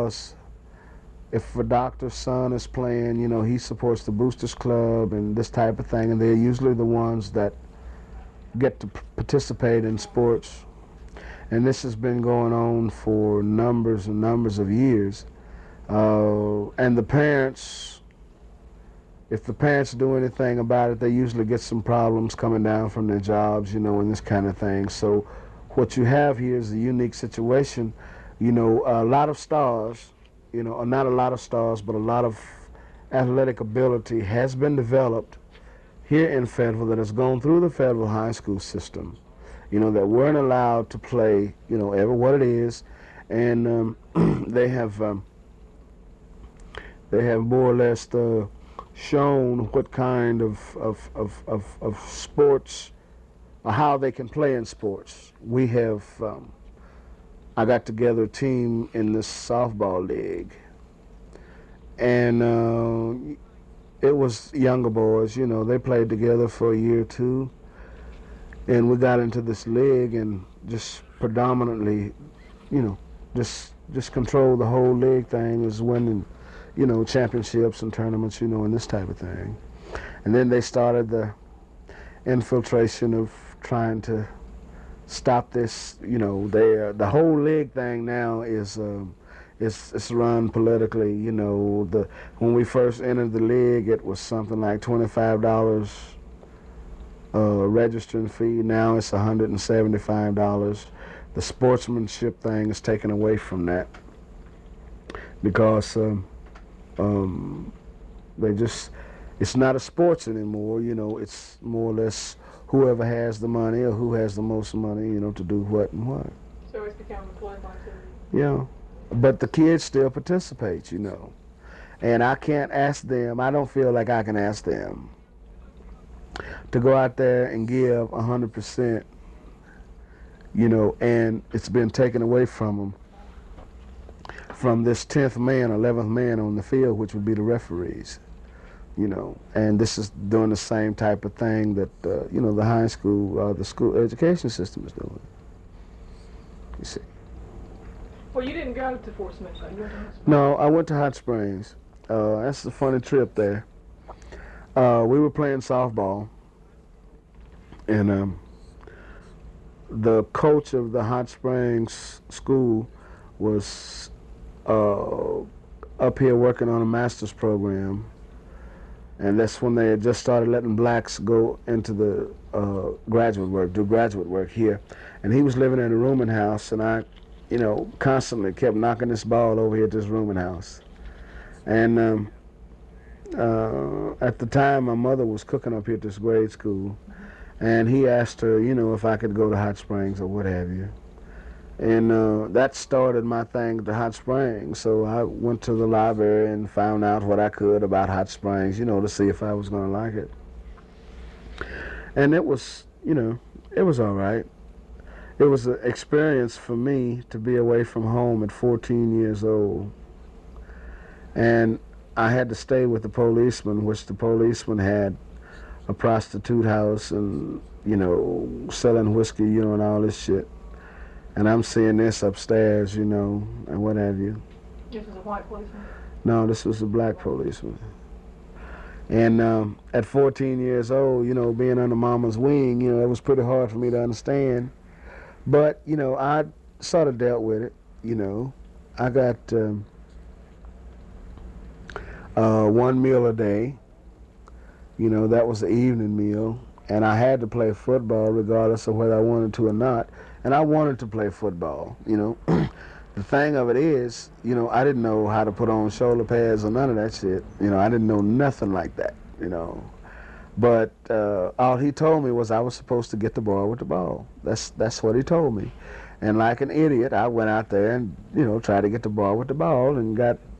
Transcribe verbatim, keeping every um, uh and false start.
because if a doctor's son is playing, you know, he supports the Boosters Club and this type of thing, and they're usually the ones that get to p- participate in sports. And this has been going on for numbers and numbers of years. Uh, and the parents, if the parents do anything about it, they usually get some problems coming down from their jobs, you know, and this kind of thing. So what you have here is a unique situation. You know, a lot of stars, you know, or not a lot of stars, but a lot of athletic ability has been developed here in Fayetteville that has gone through the Fayetteville high school system, you know, that weren't allowed to play, you know, ever what it is. And um, they have um, they have more or less uh, shown what kind of, of, of, of, of sports or how they can play in sports. We have, um, I got together a team in this softball league, and uh, it was younger boys, you know, they played together for a year or two, and we got into this league and just predominantly, you know, just just control the whole league thing, is winning, you know, championships and tournaments, you know, and this type of thing. And then they started the infiltration of trying to stop this, you know, they, uh, the whole league thing now is um, it's, it's run politically, you know. The when we first entered the league, it was something like twenty-five dollars uh, registering fee. Now it's one hundred seventy-five dollars. The sportsmanship thing is taken away from that because um, um, they just, it's not a sports anymore, you know. It's more or less whoever has the money or who has the most money, you know, to do what and what. So it's become a political activity. Yeah, but the kids still participate, you know. And I can't ask them, I don't feel like I can ask them to go out there and give one hundred percent, you know, and it's been taken away from them, from this tenth man, eleventh man on the field, which would be the referees, you know. And this is doing the same type of thing that, uh, you know, the high school, uh, the school education system is doing, you see. Well, you didn't go to Fort Smith, though. You went to Hot Springs. No, I went to Hot Springs. Uh, that's a funny trip there. Uh, we were playing softball, and um, the coach of the Hot Springs school was uh, up here working on a master's program, and that's when they had just started letting blacks go into the uh, graduate work, do graduate work here. And he was living in a rooming house, and I, you know, constantly kept knocking this ball over here at this rooming house. And um, uh, at the time, my mother was cooking up here at this grade school, and he asked her, you know, if I could go to Hot Springs or what have you. And uh, that started my thing to Hot Springs. So I went to the library and found out what I could about Hot Springs, you know, to see if I was going to like it. And it was, you know, it was all right. It was an experience for me to be away from home at fourteen years old. And I had to stay with the policeman, which the policeman had a prostitute house and, you know, selling whiskey, you know, and all this shit. And I'm seeing this upstairs, you know, and what have you. This was a white policeman? No, this was a black policeman. And um, at fourteen years old, you know, being under mama's wing, you know, it was pretty hard for me to understand. But, you know, I sort of dealt with it, you know. I got um, uh, one meal a day. You know, that was the evening meal. And I had to play football regardless of whether I wanted to or not. And I wanted to play football, you know. The thing of it is, you know, I didn't know how to put on shoulder pads or none of that shit. You know, I didn't know nothing like that, you know. But uh, all he told me was I was supposed to get the ball with the ball. That's that's what he told me. And like an idiot, I went out there and, you know, tried to get the ball with the ball and got